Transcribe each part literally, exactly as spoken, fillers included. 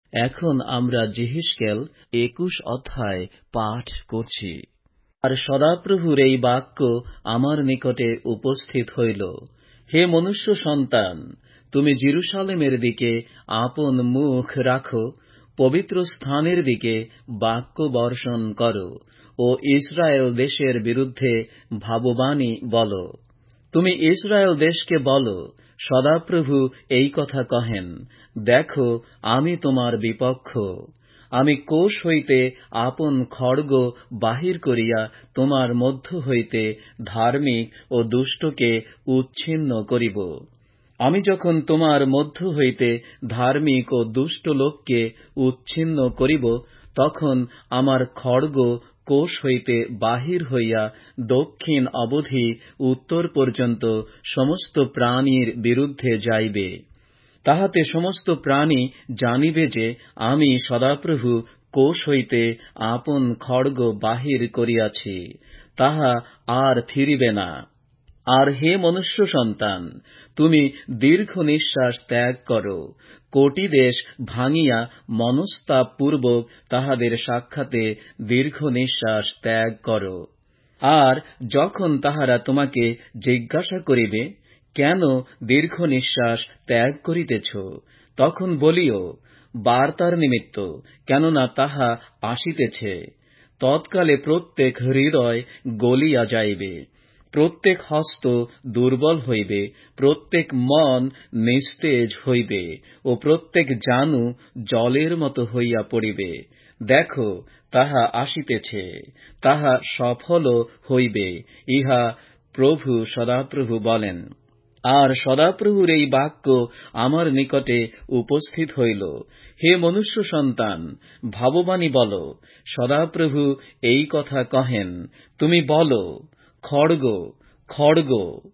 এখন আমরা যেহেজকেল একুশ অধ্যায় পাঠ করছি। আর সদাপ্রভুর এই বাক্য আমার নিকটে উপস্থিত হইল, হে মনুষ্য সন্তান, তুমি জেরুসালেমের দিকে আপন মুখ রাখো, পবিত্র স্থানের দিকে বাক্য বর্ষণ করো ও ইসরায়েল দেশের বিরুদ্ধে ভাববাণী বলো। তুমি ইসরায়েল দেশকে বলো, সদাপ্রভু এই কথা কহেন, দেখো, আমি তোমার বিপক্ষ। আমি কোষ হইতে আপন খড়গ বাহির করিয়া তোমার মধ্য হইতে ধার্মিক ও দুষ্টকে উচ্ছিন্ন করিব। আমি যখন তোমার মধ্য হইতে ধার্মিক ও দুষ্ট লোককে উচ্ছিন্ন করিব, তখন আমার খড়গ কোষ হইতে বাহির হইয়া দক্ষিণ অবধি উত্তর পর্যন্ত সমস্ত প্রাণীর বিরুদ্ধে যাইবে। তাহাতে সমস্ত প্রাণী জানিবে যে আমি সদাপ্রভু কোষ হইতে আপন খড়গ বাহির করিয়াছি, তাহা আর ফিরিবে না। আর হে মনুষ্য সন্তান, তুমি দীর্ঘ নিঃশ্বাস ত্যাগ করো, কোটি দেশ ভাঙিয়া মনস্তাপপূর্বক তাহাদের সাক্ষাতে দীর্ঘ নিঃশ্বাস ত্যাগ করো। আর যখন তাহারা তোমাকে জিজ্ঞাসা করিবে, কেন দীর্ঘ নিঃশ্বাস ত্যাগ করিতেছ, তখন বলিও, বার্তার নিমিত্ত, কেননা তাহা আসিতেছে। তৎকালে প্রত্যেক হৃদয় গলিয়া যাইবে, প্রত্যেক হস্ত দুর্বল হইবে, প্রত্যেক মন নিস্তেজ হইবে ও প্রত্যেক জানু জলের মতো হইয়া পড়িবে। দেখো, তাহা আসিতেছে, তাহা সফলও হইবে, ইহা প্রভু সদাপ্রভু বলেন। আর সদাপ্রভুর এই বাক্য আমার নিকটে উপস্থিত হইল, হে মনুষ্য সন্তান, ভাববাণী বল, সদাপ্রভু এই কথা কহেন, তুমি বল, খড়গ, খড়গ,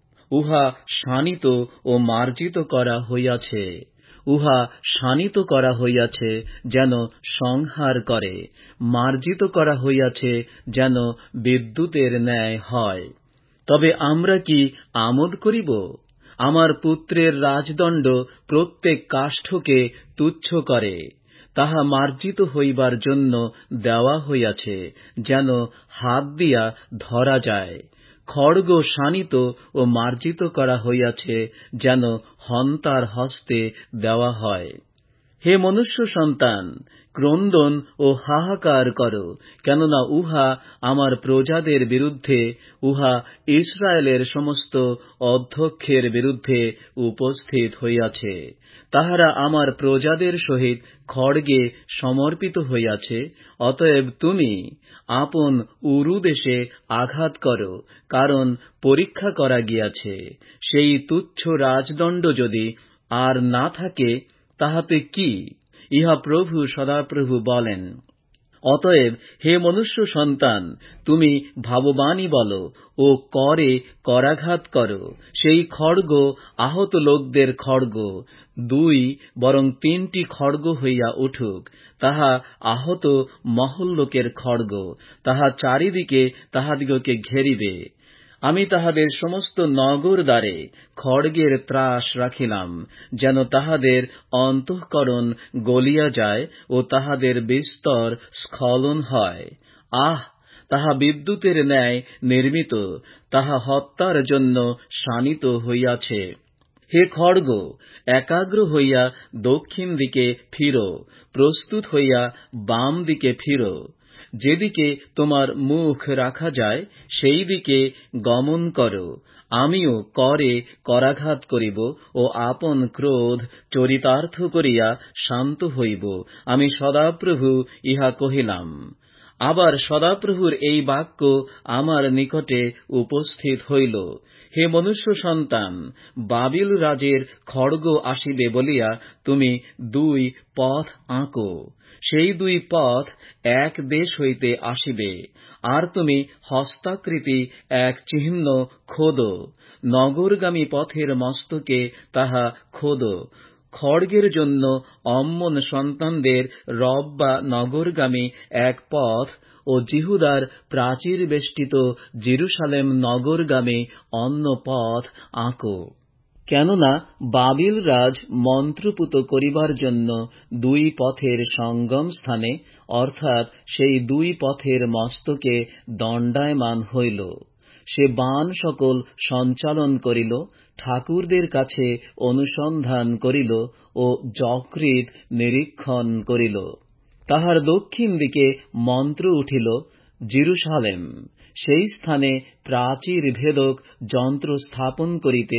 উহা শানিত ও মার্জিত করা হইয়াছে, উহা শানিত করা হইয়াছে যেন সংহার করে, মার্জিত করা হইয়াছে যেন বিদ্যুতের ন্যায় হয়। তবে আমরা কি আমোদ করিব? আমার পুত্রের রাজদণ্ড প্রত্যেক কাষ্ঠকে তুচ্ছ করে, তাহা মার্জিত হইবার জন্য দেওয়া হইয়াছে, যেন হাত দিয়া ধরা যায়। খড়গ শানিত ও মার্জিত করা হইয়াছে, যেন হন্তার হস্তে দেওয়া হয়। হে মনুষ্য সন্তান, ক্রন্দন ও হাহাকার কর, কেননা উহা আমার প্রজাদের বিরুদ্ধে, উহা ইসরায়েলের সমস্ত অধ্যক্ষের বিরুদ্ধে উপস্থিত হইয়াছে। তাহারা আমার প্রজাদের সহিত খড়গে সমর্পিত হইয়াছে। অতএব তুমি আপন উরু দেশে আঘাত কর, কারণ পরীক্ষা করা গিয়াছে। সেই তুচ্ছ রাজদণ্ড যদি আর না থাকে, তাহাতে কি? ইহা প্রভু সদাপ্রভু বলেন। অতএব হে মনুষ্য সন্তান, তুমি ভাববাণী বল ও করে করাঘাত কর। সেই খড়গ আহত লোকদের খড়গ, দুই বরং তিনটি খড়গ হইয়া উঠুক, তাহা আহত মহল্লোকের খড়গ, তাহা চারিদিকে তাহাদিগকে ঘেরিবে। আমি তাহাদের সমস্ত নগর দ্বারে খড়গের ত্রাস রাখিলাম, যেন তাহাদের অন্তঃকরণ গলিয়া যায় ও তাহাদের বিস্তর স্খলন হয়। আহ, তাহা বিদ্যুতের ন্যায় নির্মিত, তাহা হত্যার জন্য শানিত হইয়াছে। হে খড়গ, একাগ্র হইয়া দক্ষিণ দিকে ফিরো, প্রস্তুত হইয়া বাম দিকে ফিরো। যেদিকে তোমার মুখ রাখা যায়, সেই দিকে গমন কর। আমিও করে করাঘাত করিব ও আপন ক্রোধ চরিতার্থ করিয়া শান্ত হইব। আমি সদাপ্রভু ইহা কহিলাম। আবার সদাপ্রভুর এই বাক্য আমার নিকটে উপস্থিত হইল, হে মনুষ্য সন্তান, বাবিল রাজের খড়গ আসিবে বলিয়া তুমি দুই পথ আঁকো। সেই দুই পথ এক দেশ হইতে আসিবে, আর তুমি হস্তাকৃতি এক চিহ্ন খোদো, নগরগামী পথের মস্তকে তাহা খোদো। খড়গের জন্য অম্মন সন্তানদের রব্বা নগরগামী এক পথ ও জিহুদার প্রাচীর বেষ্টিত জেরুসালেম নগরগামী অন্য পথ আঁকো। কেননা বাবিল রাজ মন্ত্রপুত করিবার জন্য দুই পথের সঙ্গম স্থানে অর্থাৎ সেই দুই পথের মস্তকে দণ্ডায়মান হইল। সে বাণ সকল সঞ্চালন করিল, ঠাকুরদের কাছে অনুসন্ধান করিল ও যকৃৎ নিরীক্ষণ করিল। তাহার দক্ষিণ দিকে মন্ত্র উঠিল, জেরুসালেম, সেই স্থানে প্রাচীর ভেদক যন্ত্র স্থাপন করিতে,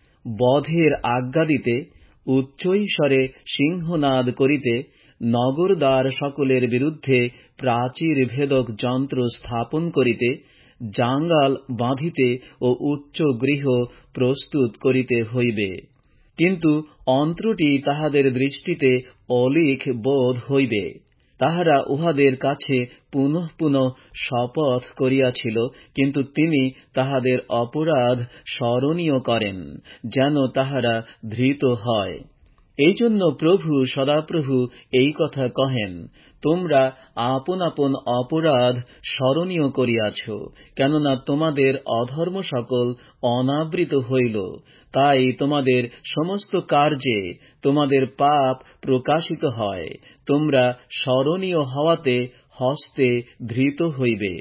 বধের আজ্ঞা দিতে, উচ্চৈঃস্বরে সিংহনাদ করিতে, নগরদ্বার সকলের বিরুদ্ধে প্রাচীর ভেদক যন্ত্র স্থাপন করিতে, জাঙ্গাল বাঁধিতে ও উচ্চ গৃহ প্রস্তুত করিতে হইবে। কিন্তু অন্ত্রটি তাহাদের দৃষ্টিতে অলিখ বোধ হইবে। তাহারা উহাদের কাছে পুনঃ পুনঃ শপথ করিয়াছিল, কিন্তু তিনি তাহাদের অপরাধ স্মরণীয় করেন, যেন তাহারা ধৃত হয়। এই জন্য প্রভু সদাপ্রভু এই কথা কহেন, তোমরা আপন আপন অপরাধ স্মরণীয় করিয়াছ, কেননা তোমাদের অধর্ম সকল অনাবৃত হইল। তাই তোমাদের সমস্ত কার্যে তোমাদের পাপ প্রকাশিত হয়। তোমরা স্মরণীয় হওয়াতে হস্তে ধৃত হইবে।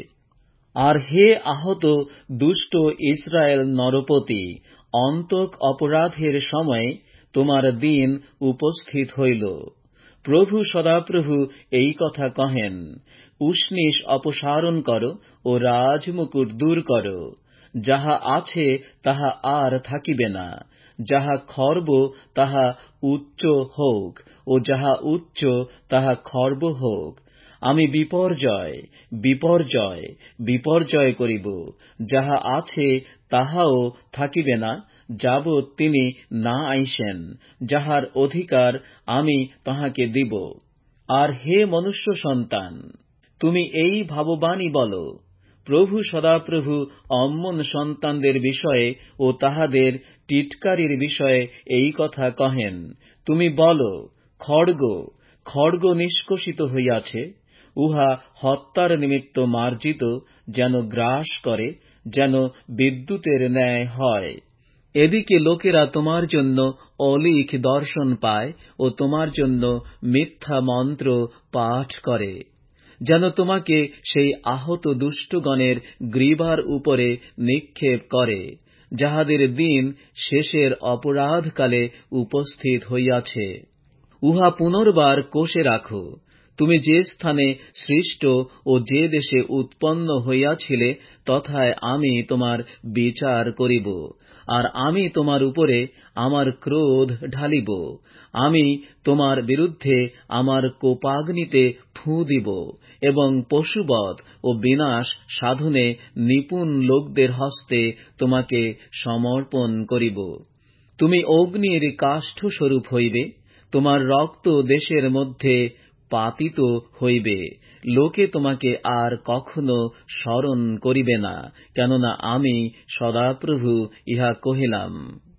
আর হে আহত দুষ্ট ইসরায়েল নরপতি, অন্তক অপরাধের সময় তোমার দিন উপস্থিত হইল। প্রভু সদাপ্রভু এই কথা কহেন, উষ্ণীষ অপসারণ কর ও রাজমুকুট দূর কর। যাহা আছে তাহা আর থাকিবে না। যাহা খর্ব তাহা উচ্চ হোক, ও যাহা উচ্চ তাহা খর্ব হোক। আমি বিপর্যয় বিপর্যয় বিপর্যয় করিব। যাহা আছে তাহাও থাকিবে না, যাবৎ তিনি না আইসেন, যাহার অধিকার আমি তাহাকে দিব। আর হে মনুষ্য সন্তান, তুমি এই ভাববাণী বল। প্রভু সদাপ্রভু অম্মন সন্তানদের বিষয়ে ও তাহাদের টিটকারির বিষয়ে এই কথা কহেন। তুমি বল, খড়গ খড়গ নিষ্কষিত হইয়াছে, উহা হত্যার নিমিত্ত মার্জিত, যেন গ্রাস করে, যেন বিদ্যুতের ন্যায় হয়। এদিকে লোকেরা তোমার জন্য অলিখ দর্শন পায় ও তোমার জন্য মিথ্যা মন্ত্র পাঠ করে, যেন তোমাকে সেই আহত দুষ্টগণের গ্রীবার উপরে নিক্ষেপ করে, যাহাদের দিন শেষের অপরাধকালে উপস্থিত হইয়াছে। উহা পুনর্বার কোষে রাখো। তুমি যে স্থানে সৃষ্ট ও যে দেশে উৎপন্ন হইয়াছিলে, তথায় আমি তোমার বিচার করিব। আর আমি তোমার উপরে আমার ক্রোধ ঢালিব। আমি তোমার বিরুদ্ধে আমার কোপাগ্নিতে ফুঁ দিব এবং পশুবধ ও বিনাশ সাধনে নিপুণ লোকদের হস্তে তোমাকে সমর্পণ করিব। তুমি অগ্নির কাষ্ঠস্বরূপ হইবে। তোমার রক্ত দেশের মধ্যে পাতিত হইবে। লোকে তোমাকে আর কখনো স্মরণ করিবে না, কেননা আমি সদাপ্রভু ইহা কহিলাম।